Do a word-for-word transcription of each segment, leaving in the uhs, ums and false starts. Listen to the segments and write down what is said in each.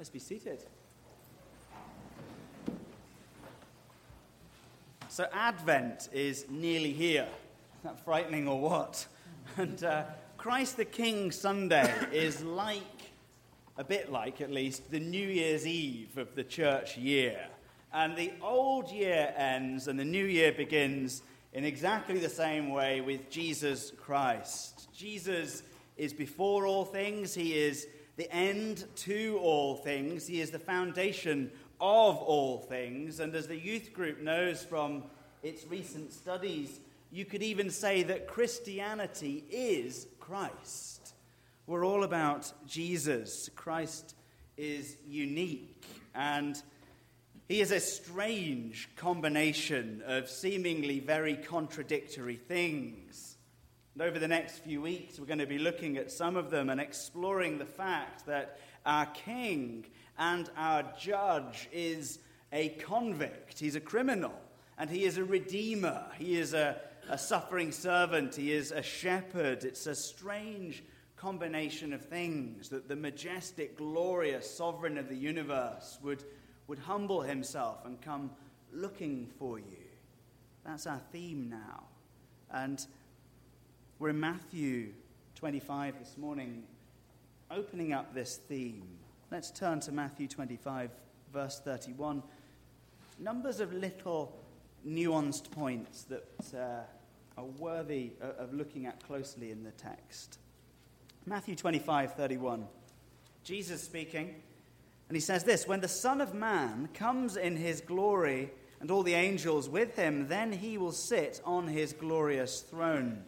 Let's be seated. So Advent is nearly here. Is that frightening or what? And uh, Christ the King Sunday is like, a bit like at least, the New Year's Eve of the church year. And the old year ends and the new year begins in exactly the same way with Jesus Christ. Jesus is before all things. He is the end to all things. He is the foundation of all things. And as the youth group knows from its recent studies, you could even say that Christianity is Christ. We're all about Jesus. Christ is unique, and he is a strange combination of seemingly very contradictory things. And over the next few weeks, we're going to be looking at some of them and exploring the fact that our king and our judge is a convict. He's a criminal, and he is a redeemer. He is a, a suffering servant. He is a shepherd. It's a strange combination of things that the majestic, glorious sovereign of the universe would, would humble himself and come looking for you. That's our theme now. And we're in Matthew twenty-five this morning, opening up this theme. Let's turn to Matthew twenty-five, verse thirty-one. Numbers of little nuanced points that uh, are worthy of looking at closely in the text. Matthew twenty-five, thirty-one. Jesus speaking, and he says this: "When the Son of Man comes in his glory and all the angels with him, then he will sit on his glorious throne."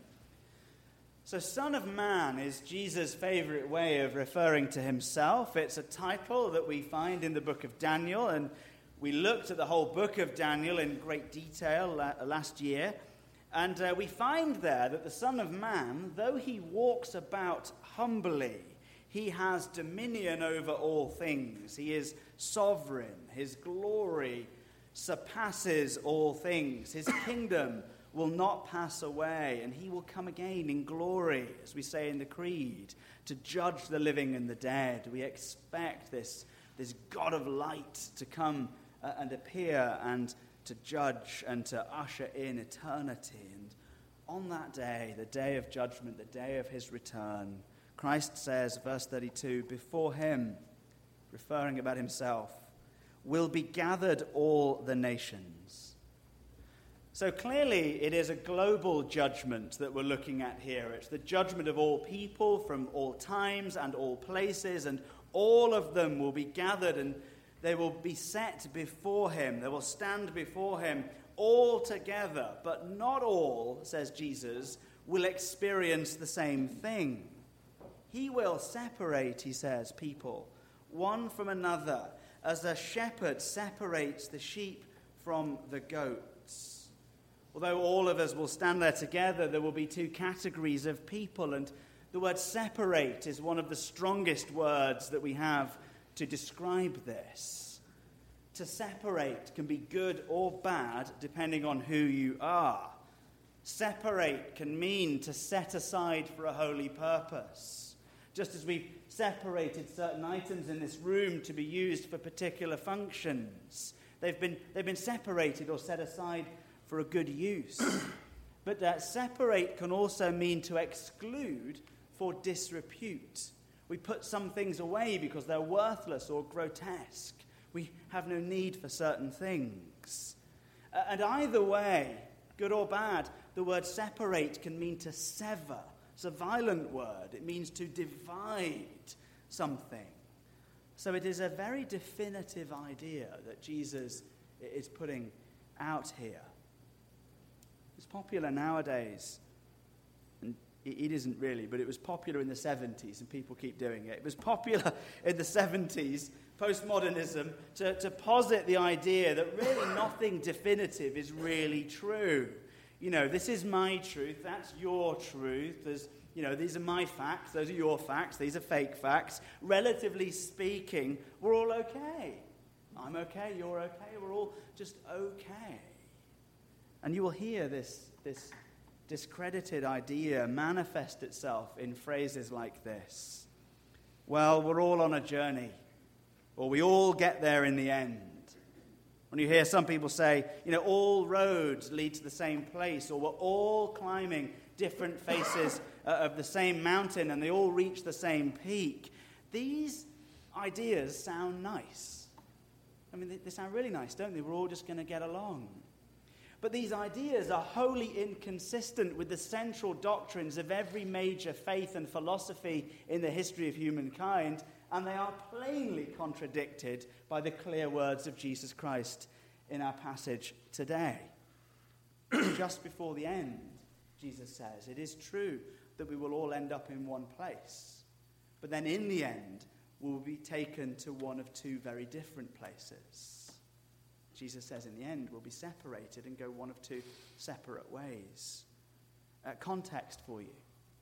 So Son of Man is Jesus' favorite way of referring to himself. It's a title that we find in the book of Daniel, and we looked at the whole book of Daniel in great detail last year. And uh, we find there that the Son of Man, though he walks about humbly, he has dominion over all things. He is sovereign. His glory surpasses all things. His kingdom will not pass away, and he will come again in glory, as we say in the Creed, to judge the living and the dead. We expect this, this God of light to come uh, and appear and to judge and to usher in eternity. And on that day, the day of judgment, the day of his return, Christ says, verse thirty-two, before him, referring about himself, will be gathered all the nations. So clearly it is a global judgment that we're looking at here. It's the judgment of all people from all times and all places, and all of them will be gathered and they will be set before him. They will stand before him all together, but not all, says Jesus, will experience the same thing. He will separate, he says, people, one from another, as a shepherd separates the sheep from the goats. Although all of us will stand there together, there will be two categories of people, and the word separate is one of the strongest words that we have to describe this. To separate can be good or bad depending on who you are. Separate can mean to set aside for a holy purpose. Just as we've separated certain items in this room to be used for particular functions, they've been, they've been separated or set aside for a good use. But that separate can also mean to exclude for disrepute. We put some things away because they're worthless or grotesque. We have no need for certain things. Uh, and either way, good or bad, the word separate can mean to sever. It's a violent word. It means to divide something. So it is a very definitive idea that Jesus is putting out here. It's popular nowadays, and it isn't really, but it was popular in the seventies, and people keep doing it. It was popular in the seventies, postmodernism, to, to posit the idea that really nothing definitive is really true. You know, this is my truth, that's your truth, there's, you know, these are my facts, those are your facts, these are fake facts. Relatively speaking, we're all okay. I'm okay, you're okay, we're all just okay. And you will hear this, this discredited idea manifest itself in phrases like this. Well, we're all on a journey. or we all get there in the end. When you hear some people say, you know, all roads lead to the same place, or we're all climbing different faces uh, of the same mountain and they all reach the same peak. These ideas sound nice. I mean, they, they sound really nice, don't they? We're all just going to get along. But these ideas are wholly inconsistent with the central doctrines of every major faith and philosophy in the history of humankind, and they are plainly contradicted by the clear words of Jesus Christ in our passage today. Just before the end, Jesus says, it is true that we will all end up in one place, but then in the end, we will be taken to one of two very different places. Jesus says in the end, we'll be separated and go one of two separate ways. Uh, context for you.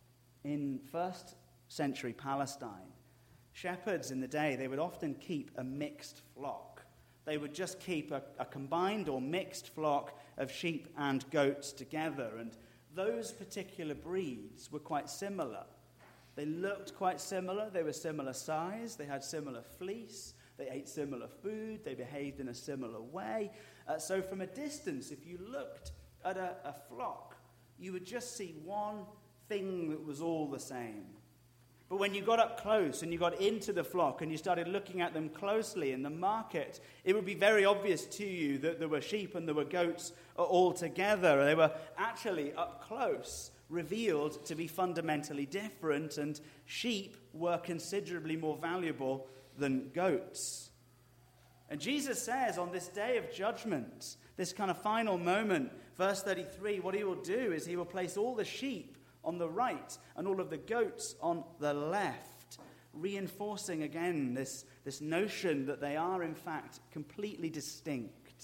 In first century Palestine, shepherds in the day, they would often keep a mixed flock. They would just keep a, a combined or mixed flock of sheep and goats together. And those particular breeds were quite similar. They looked quite similar. They were similar size. They had similar fleece. They ate similar food. They behaved in a similar way. Uh, so from a distance, if you looked at a, a flock, you would just see one thing that was all the same. But when you got up close and you got into the flock and you started looking at them closely in the market, it would be very obvious to you that there were sheep and there were goats all together. They were actually up close revealed to be fundamentally different, and sheep were considerably more valuable than goats. And Jesus says on this day of judgment, this kind of final moment, verse thirty-three, what he will do is he will place all the sheep on the right and all of the goats on the left, reinforcing again this, this notion that they are in fact completely distinct.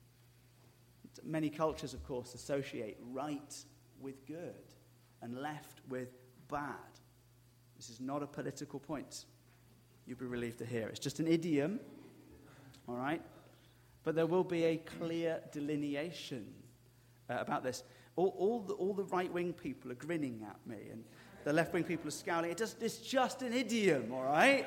Many cultures, of course, associate right with good and left with bad. This is not a political point. You'll be relieved to hear. It's just an idiom, all right? But there will be a clear delineation uh, about this. All, all, the, all the right-wing people are grinning at me, and the left-wing people are scowling. It just, it's just an idiom, all right?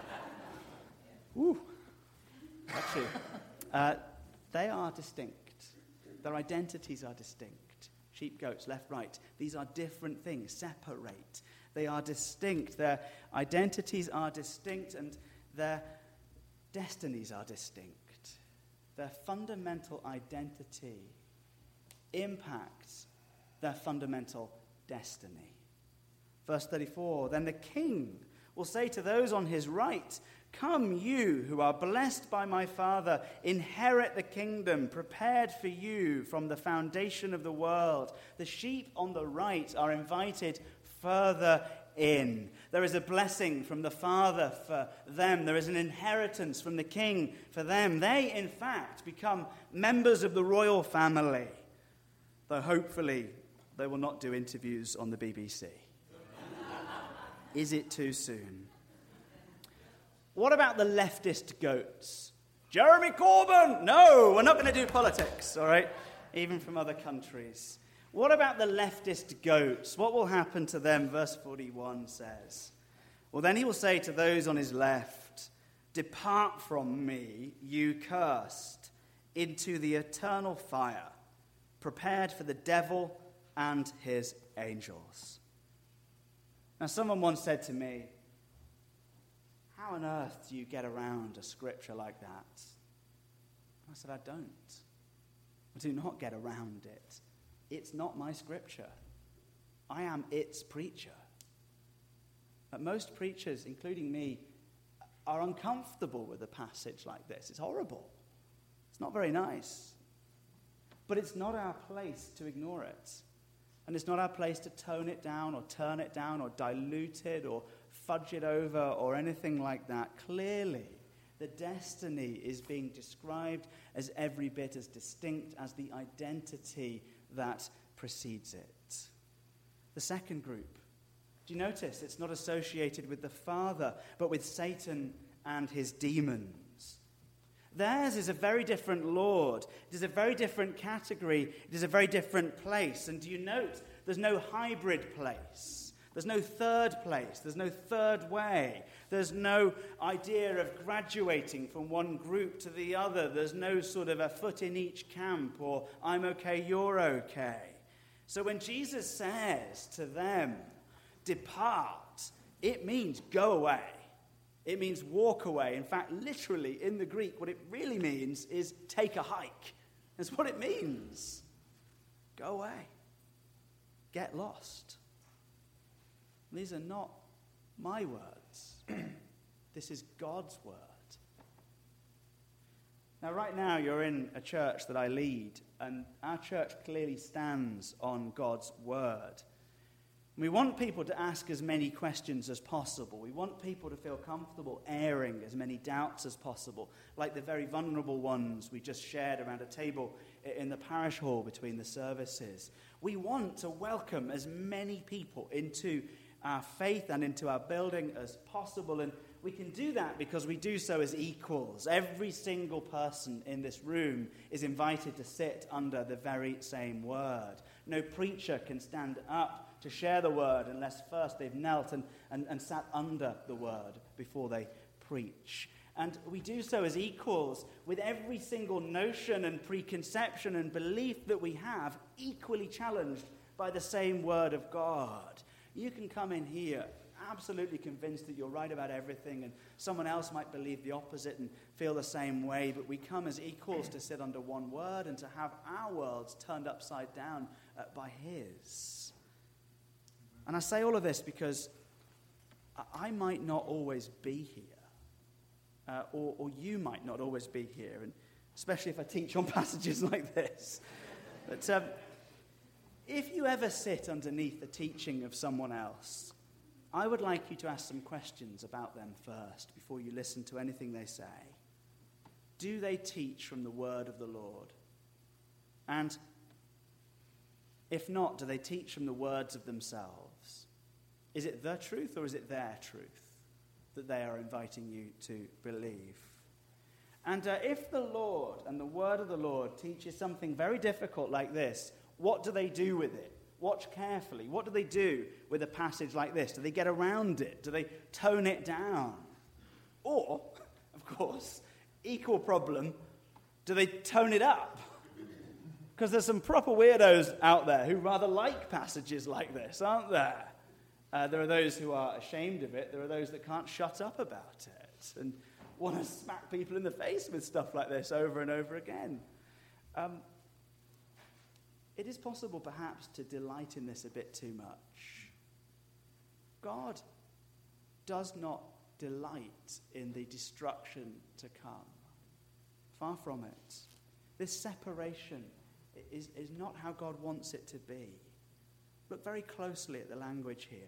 Woo. Actually, uh, they are distinct. Their identities are distinct. Sheep, goats, left, right. These are different things. Separate. They are distinct. Their identities are distinct, and their destinies are distinct. Their fundamental identity impacts their fundamental destiny. Verse thirty-four, then the king will say to those on his right, come, you who are blessed by my Father, inherit the kingdom prepared for you from the foundation of the world. The sheep on the right are invited further in. There is a blessing from the Father for them. There is an inheritance from the King for them. They, in fact, become members of the royal family, though hopefully they will not do interviews on the B B C. Is it too soon? What about the leftist goats? Jeremy Corbyn! No, we're not going to do politics, all right? Even from other countries. What about the leftist goats? What will happen to them? Verse forty-one says, well, then he will say to those on his left, depart from me, you cursed, into the eternal fire, prepared for the devil and his angels. Now, someone once said to me, how on earth do you get around a scripture like that? I said, I don't. I do not get around it. It's not my scripture. I am its preacher. But most preachers, including me, are uncomfortable with a passage like this. It's horrible. It's not very nice. But it's not our place to ignore it. And it's not our place to tone it down or turn it down or dilute it or fudge it over or anything like that. Clearly, the destiny is being described as every bit as distinct as the identity that precedes it. The second group, do you notice it's not associated with the Father, but with Satan and his demons? Theirs is a very different Lord. It is a very different category. It is a very different place. And do you note there's no hybrid place? There's no third place. There's no third way. There's no idea of graduating from one group to the other. There's no sort of a foot in each camp or I'm okay, you're okay. So when Jesus says to them, depart, it means go away. It means walk away. In fact, literally in the Greek, what it really means is take a hike. That's what it means. Go away. Get lost. These are not my words. This is God's word. Now, right now, you're in a church that I lead, and our church clearly stands on God's word. We want people to ask as many questions as possible. We want people to feel comfortable airing as many doubts as possible, like the very vulnerable ones we just shared around a table in the parish hall between the services. We want to welcome as many people into our faith and into our building as possible, and we can do that because we do so as equals. Every single person in this room is invited to sit under the very same word. No preacher can stand up to share the word unless first they've knelt and, and, and sat under the word before they preach. And we do so as equals, with every single notion and preconception and belief that we have equally challenged by the same word of God. You can come in here absolutely convinced that you're right about everything, and someone else might believe the opposite and feel the same way, but we come as equals to sit under one word and to have our worlds turned upside down uh, by his. And I say all of this because I might not always be here, uh, or, or you might not always be here, and especially if I teach on passages like this. But um, if you ever sit underneath the teaching of someone else, I would like you to ask some questions about them first before you listen to anything they say. Do they teach from the word of the Lord? And if not, do they teach from the words of themselves? Is it the truth or is it their truth that they are inviting you to believe? And uh, if the Lord and the word of the Lord teaches something very difficult like this, what do they do with it? Watch carefully. What do they do with a passage like this? Do they get around it? Do they tone it down? Or, of course, equal problem, do they tone it up? Because there's some proper weirdos out there who rather like passages like this, aren't there? Uh, there are those who are ashamed of it. There are those that can't shut up about it and want to smack people in the face with stuff like this over and over again. Um, it is possible, perhaps, to delight in this a bit too much. God does not delight in the destruction to come. Far from it. This separation is, is not how God wants it to be. Look very closely at the language here.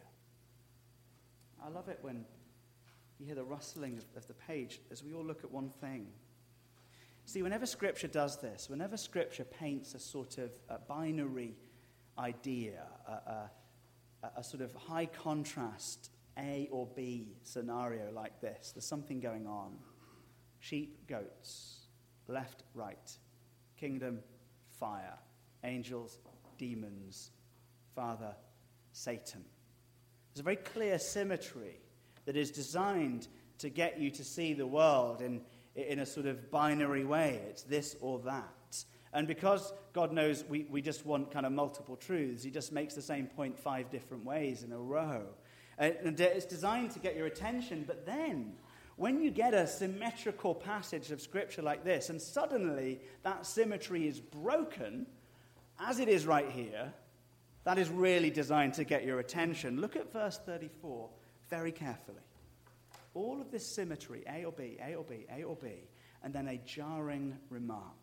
I love it when you hear the rustling of, of the page as we all look at one thing. See, whenever Scripture does this, whenever Scripture paints a sort of a binary idea, a, a, a sort of high contrast A or B scenario like this, there's something going on. Sheep, goats, left, right, kingdom, fire, angels, demons, Father, Satan. There's a very clear symmetry that is designed to get you to see the world in, in a sort of binary way. It's this or that. And because God knows we, we just want kind of multiple truths, he just makes the same point five different ways in a row. And it's designed to get your attention, but then when you get a symmetrical passage of Scripture like this, and suddenly that symmetry is broken, as it is right here, that is really designed to get your attention. Look at verse thirty-four very carefully. All of this symmetry, A or B, A or B, A or B, and then a jarring remark.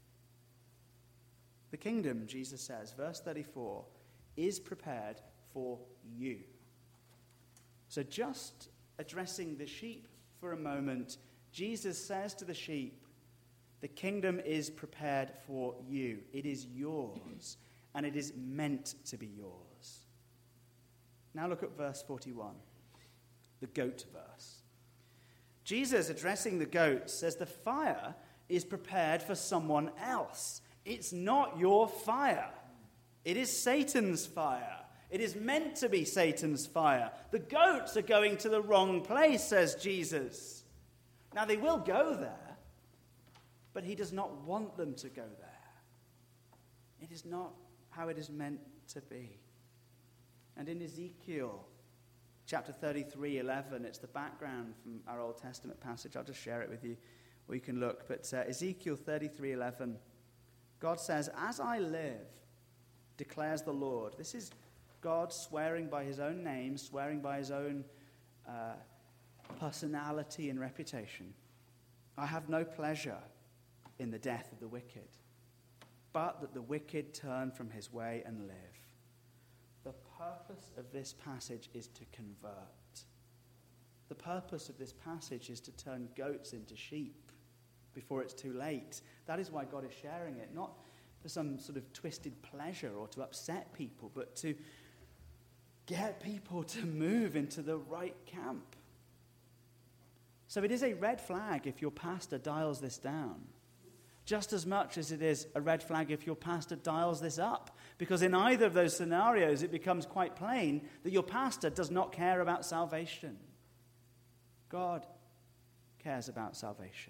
The kingdom, Jesus says, verse thirty-four, is prepared for you. So just addressing the sheep for a moment, Jesus says to the sheep, the kingdom is prepared for you. It is yours. And it is meant to be yours. Now look at verse forty-one, the goat verse. Jesus, addressing the goat, says the fire is prepared for someone else. It's not your fire. It is Satan's fire. It is meant to be Satan's fire. The goats are going to the wrong place, says Jesus. Now, they will go there, but he does not want them to go there. It is not how it is meant to be. And in Ezekiel chapter thirty-three, eleven, it's the background from our Old Testament passage. I'll just share it with you, or you can look. But uh, Ezekiel thirty-three, eleven, God says, "As I live, declares the Lord." This is God swearing by his own name, swearing by his own uh, personality and reputation. "I have no pleasure in the death of the wicked, but that the wicked turn from his way and live." The purpose of this passage is to convert. The purpose of this passage is to turn goats into sheep before it's too late. That is why God is sharing it, not for some sort of twisted pleasure or to upset people, but to get people to move into the right camp. So it is a red flag if your pastor dials this down, just as much as it is a red flag if your pastor dials this up. Because in either of those scenarios, it becomes quite plain that your pastor does not care about salvation. God cares about salvation.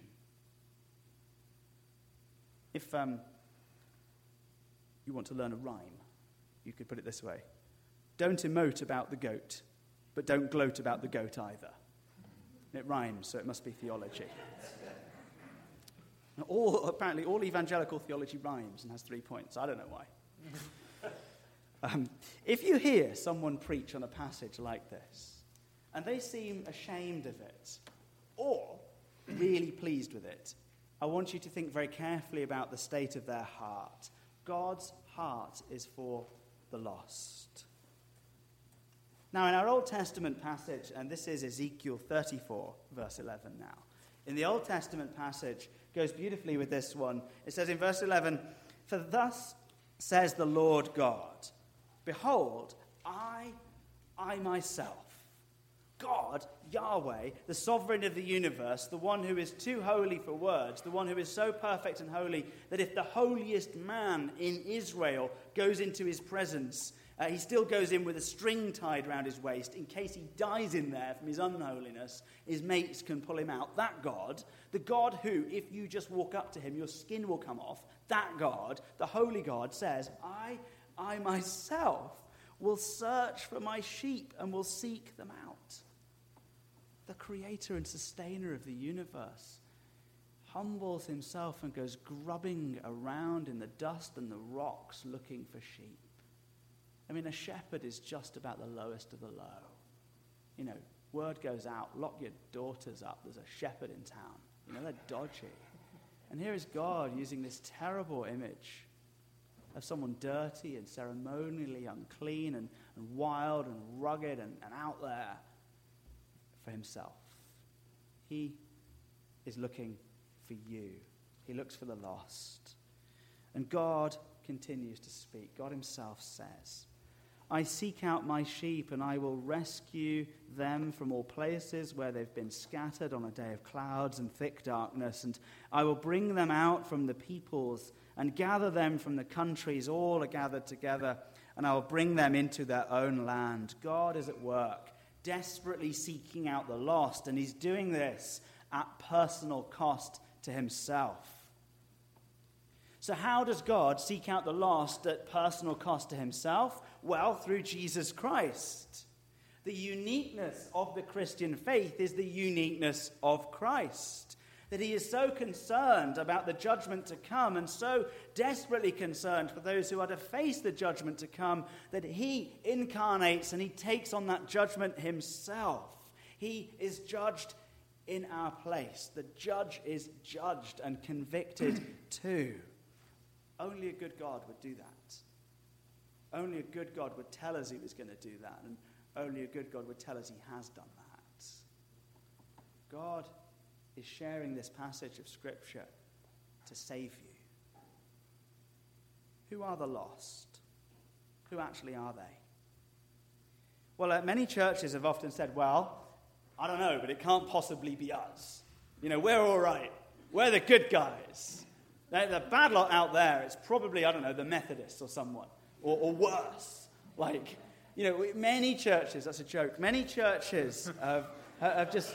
If um, you want to learn a rhyme, you could put it this way: don't emote about the goat, but don't gloat about the goat either. It rhymes, so it must be theology. All, apparently, all evangelical theology rhymes and has three points. I don't know why. um, if you hear someone preach on a passage like this, and they seem ashamed of it, or really pleased with it, I want you to think very carefully about the state of their heart. God's heart is for the lost. Now, in our Old Testament passage, and this is Ezekiel thirty-four, verse eleven now. In the Old Testament passage, goes beautifully with this one. It says in verse eleven, "For thus says the Lord God, behold, I, I myself, God, Yahweh, the sovereign of the universe, the one who is too holy for words, the one who is so perfect and holy that if the holiest man in Israel goes into his presence, Uh, he still goes in with a string tied round his waist in case he dies in there from his unholiness. His mates can pull him out. That God, the God who, if you just walk up to him, your skin will come off. That God, the holy God, says, I, I myself will search for my sheep and will seek them out. The creator and sustainer of the universe humbles himself and goes grubbing around in the dust and the rocks looking for sheep. I mean, a shepherd is just about the lowest of the low. You know, word goes out, lock your daughters up, there's a shepherd in town. You know, they're dodgy. And here is God using this terrible image of someone dirty and ceremonially unclean and, and wild and rugged and, and out there for himself. He is looking for you. He looks for the lost. And God continues to speak. God himself says, I seek out my sheep, and I will rescue them from all places where they've been scattered on a day of clouds and thick darkness. And I will bring them out from the peoples and gather them from the countries. All are gathered together, and I will bring them into their own land. God is at work, desperately seeking out the lost, and he's doing this at personal cost to himself. So how does God seek out the lost at personal cost to himself? Well, through Jesus Christ. The uniqueness of the Christian faith is the uniqueness of Christ. That he is so concerned about the judgment to come and so desperately concerned for those who are to face the judgment to come that he incarnates and he takes on that judgment himself. He is judged in our place. The judge is judged and convicted too. Only a good God would do that. Only a good God would tell us he was going to do that. And only a good God would tell us he has done that. God is sharing this passage of Scripture to save you. Who are the lost? Who actually are they? Well, uh, many churches have often said, well, I don't know, but it can't possibly be us. You know, we're all right. We're the good guys. The bad lot out there, it's probably, I don't know, the Methodists or someone, or, or worse. Like, You know, many churches, that's a joke, many churches have, have just,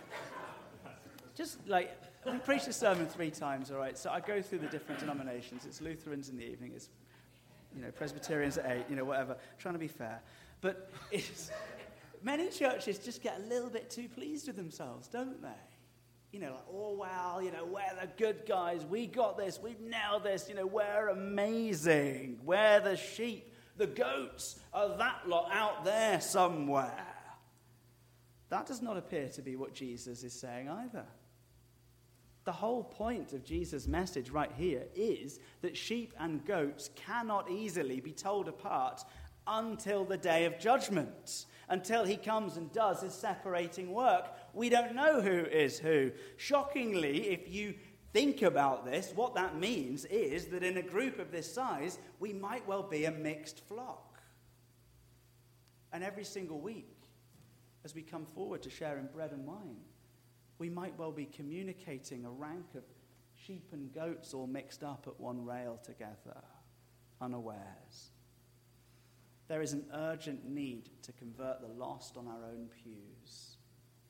just like, we preach the sermon three times, all right? So I go through the different denominations. It's Lutherans in the evening, it's, you know, Presbyterians at eight, you know, whatever, trying to be fair. But it's, many churches just get a little bit too pleased with themselves, don't they? You know, like, oh, wow, you know, we're the good guys. We got this. We've nailed this. You know, we're amazing. We're the sheep. The goats are that lot out there somewhere. That does not appear to be what Jesus is saying either. The whole point of Jesus' message right here is that sheep and goats cannot easily be told apart until the day of judgment. Until he comes and does his separating work. We don't know who is who. Shockingly, if you think about this, what that means is that in a group of this size, we might well be a mixed flock. And every single week, as we come forward to sharing bread and wine, we might well be communicating a rank of sheep and goats all mixed up at one rail together, unawares. There is an urgent need to convert the lost on our own pews.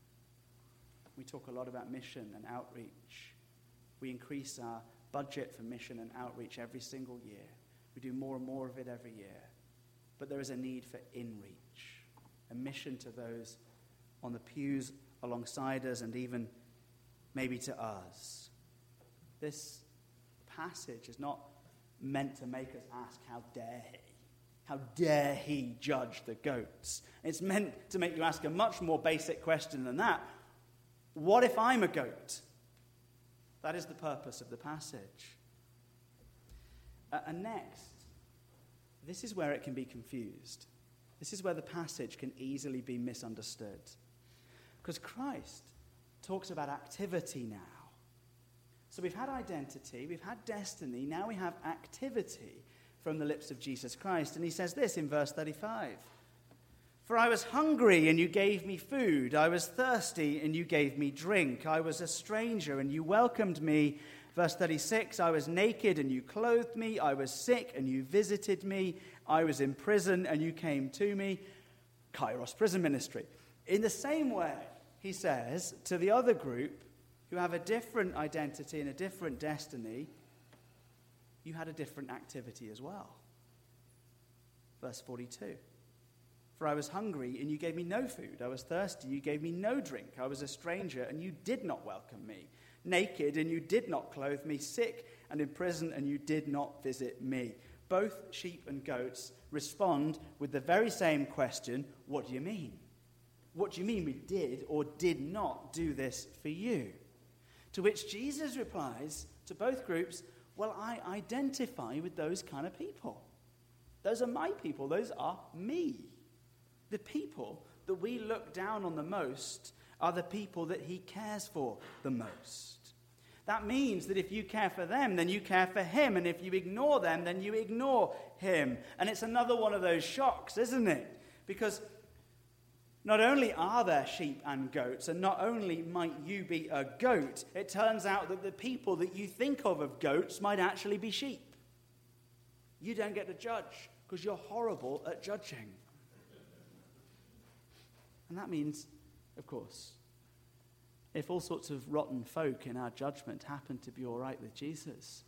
We talk a lot about mission and outreach. We increase our budget for mission and outreach every single year. We do more and more of it every year. But there is a need for in-reach, a mission to those on the pews alongside us and even maybe to us. This passage is not meant to make us ask, how dare he? How dare he judge the goats? It's meant to make you ask a much more basic question than that. What if I'm a goat? That is the purpose of the passage. Uh, and next, this is where it can be confused. This is where the passage can easily be misunderstood. Because Christ talks about activity now. So we've had identity, we've had destiny, now we have activity from the lips of Jesus Christ. And he says this in verse thirty-five. For I was hungry, and you gave me food. I was thirsty, and you gave me drink. I was a stranger, and you welcomed me. Verse thirty-six, I was naked, and you clothed me. I was sick, and you visited me. I was in prison, and you came to me. Kairos prison ministry. In the same way, he says to the other group who have a different identity and a different destiny, you had a different activity as well. Verse forty-two. For I was hungry, and you gave me no food. I was thirsty, you gave me no drink. I was a stranger, and you did not welcome me. Naked, and you did not clothe me. Sick and in prison, and you did not visit me. Both sheep and goats respond with the very same question, what do you mean? What do you mean we did or did not do this for you? To which Jesus replies to both groups, well, I identify with those kind of people. Those are my people. Those are me. The people that we look down on the most are the people that he cares for the most. That means that if you care for them, then you care for him. And if you ignore them, then you ignore him. And it's another one of those shocks, isn't it? Because not only are there sheep and goats, and not only might you be a goat, it turns out that the people that you think of of goats might actually be sheep. You don't get to judge because you're horrible at judging. And that means, of course, if all sorts of rotten folk in our judgment happen to be all right with Jesus,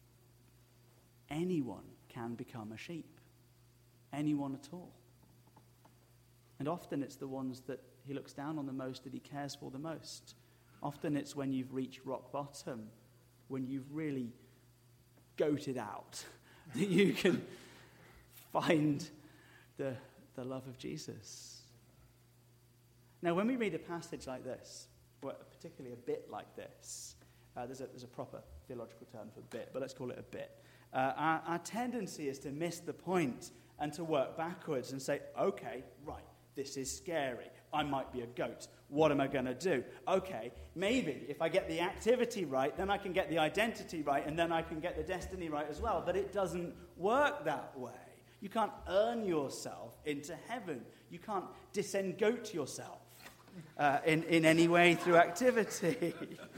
anyone can become a sheep. Anyone at all. And often it's the ones that he looks down on the most, that he cares for the most. Often it's when you've reached rock bottom, when you've really goated out, that you can find the, the love of Jesus. Now, when we read a passage like this, well, particularly a bit like this, uh, there's, a, there's a proper theological term for bit, but let's call it a bit. Uh, our, our tendency is to miss the point and to work backwards and say, okay, right, this is scary. I might be a goat. What am I going to do? Okay, maybe if I get the activity right, then I can get the identity right, and then I can get the destiny right as well. But it doesn't work that way. You can't earn yourself into heaven. You can't disengoat yourself uh, in, in any way through activity.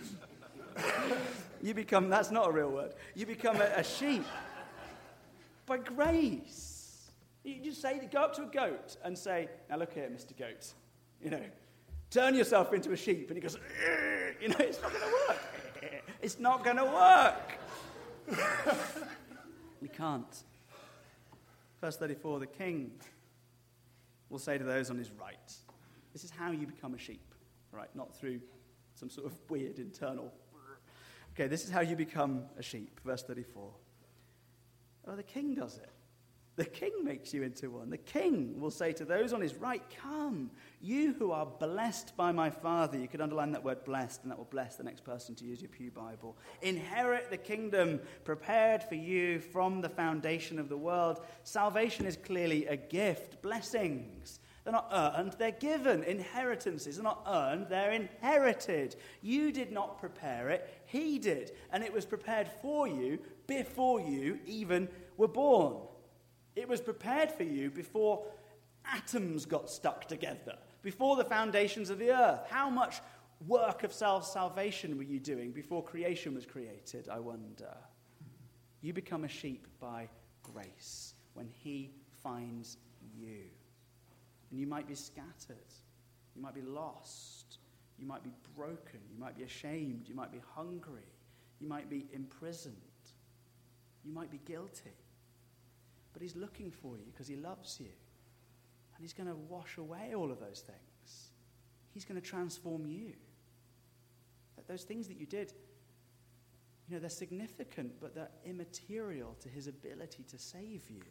You become, that's not a real word, you become a, a sheep by grace. You just say, go up to a goat and say, now look here, Mister Goat, you know, turn yourself into a sheep. And he goes, you know, it's not going to work. It's not going to work. You can't. Verse thirty-four, the king will say to those on his right, this is how you become a sheep, right? Not through some sort of weird internal. Okay, this is how you become a sheep. Verse thirty-four. Oh, the king does it. The king makes you into one. The king will say to those on his right, come, you who are blessed by my Father. You could underline that word blessed, and that will bless the next person to use your Pew Bible. Inherit the kingdom prepared for you from the foundation of the world. Salvation is clearly a gift. Blessings, they're not earned, they're given. Inheritances are not earned, they're inherited. You did not prepare it, he did. And it was prepared for you before you even were born. It was prepared for you before atoms got stuck together, before the foundations of the earth. How much work of self-salvation were you doing before creation was created, I wonder? You become a sheep by grace when he finds you. And you might be scattered. You might be lost. You might be broken. You might be ashamed. You might be hungry. You might be imprisoned. You might be guilty. But he's looking for you because he loves you. And he's going to wash away all of those things. He's going to transform you. That those things that you did, you know, they're significant, but they're immaterial to his ability to save you.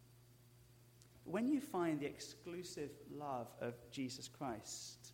When you find the exclusive love of Jesus Christ,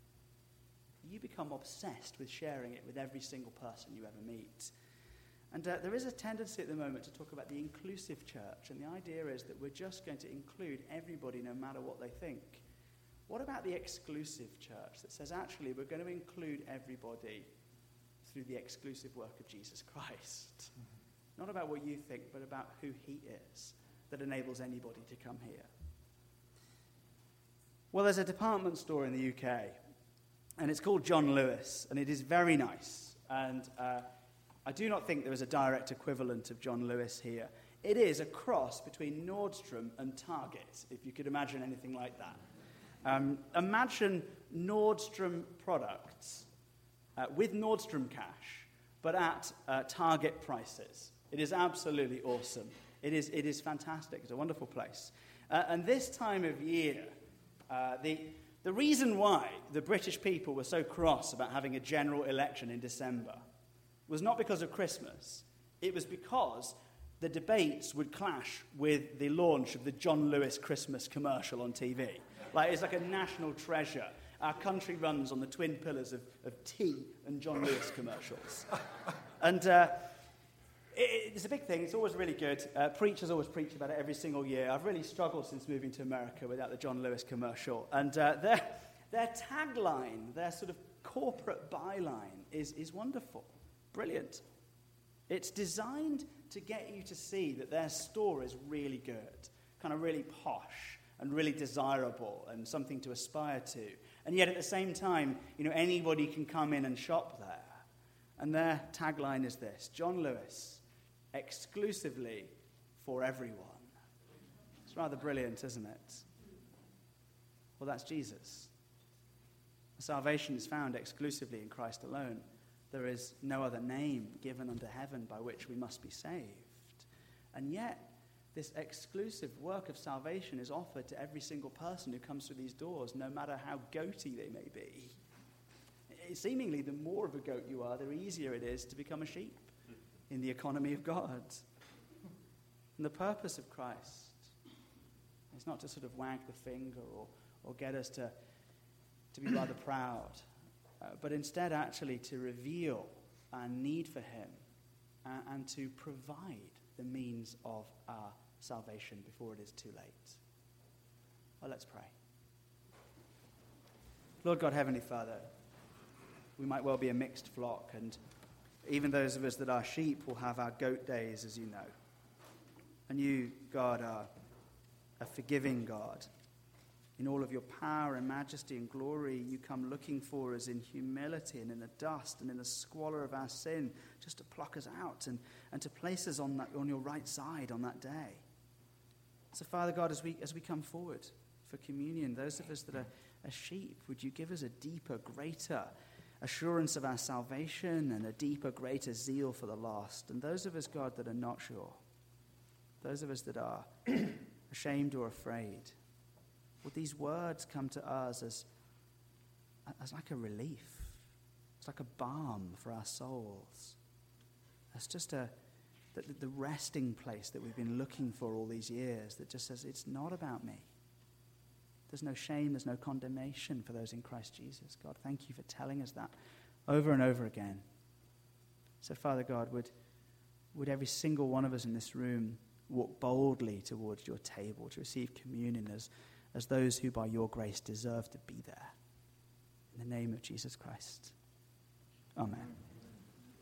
you become obsessed with sharing it with every single person you ever meet. And uh, there is a tendency at the moment to talk about the inclusive church, and the idea is that we're just going to include everybody no matter what they think. What about the exclusive church that says, actually, we're going to include everybody through the exclusive work of Jesus Christ? Mm-hmm. Not about what you think, but about who he is that enables anybody to come here. Well, there's a department store in the U K, and it's called John Lewis, and it is very nice. And uh, I do not think there is a direct equivalent of John Lewis here. It is a cross between Nordstrom and Target, if you could imagine anything like that. Um, imagine Nordstrom products uh, with Nordstrom cash, but at uh, Target prices. It is absolutely awesome. It is, it is fantastic. It's a wonderful place. Uh, and this time of year, uh, the, the reason why the British people were so cross about having a general election in December was not because of Christmas. It was because the debates would clash with the launch of the John Lewis Christmas commercial on T V. Like, it's like a national treasure. Our country runs on the twin pillars of, of tea and John Lewis commercials. And uh, it, it's a big thing. It's always really good. Uh, preachers always preach about it every single year. I've really struggled since moving to America without the John Lewis commercial. And uh, their, their tagline, their sort of corporate byline is, is wonderful. Brilliant. It's designed to get you to see that their store is really good, kind of really posh and really desirable and something to aspire to. And yet at the same time, you know, anybody can come in and shop there. And their tagline is this: John Lewis, exclusively for everyone. It's rather brilliant, isn't it? Well, that's Jesus. Salvation is found exclusively in Christ alone. There is no other name given under heaven by which we must be saved. And yet, this exclusive work of salvation is offered to every single person who comes through these doors, no matter how goaty they may be. Seemingly, the more of a goat you are, the easier it is to become a sheep in the economy of God. And the purpose of Christ is not to sort of wag the finger or, or get us to, to be rather proud, uh, but instead actually to reveal our need for him uh, and to provide the means of our salvation before it is too late. Well, let's pray. Lord God, Heavenly Father, we might well be a mixed flock, and even those of us that are sheep will have our goat days, as you know. And you, God, are a forgiving God. In all of your power and majesty and glory, you come looking for us in humility and in the dust and in the squalor of our sin, just to pluck us out and, and to place us on, that, on your right side on that day. So, Father God, as we as we come forward for communion, those of us that are, are sheep, would you give us a deeper, greater assurance of our salvation and a deeper, greater zeal for the lost? And those of us, God, that are not sure, those of us that are ashamed or afraid, would these words come to us as, as like a relief? It's like a balm for our souls. It's just a the, the resting place that we've been looking for all these years that just says, it's not about me. There's no shame, there's no condemnation for those in Christ Jesus. God, thank you for telling us that over and over again. So, Father God, would, would every single one of us in this room walk boldly towards your table to receive communion as, as those who by your grace deserve to be there. In the name of Jesus Christ. Amen.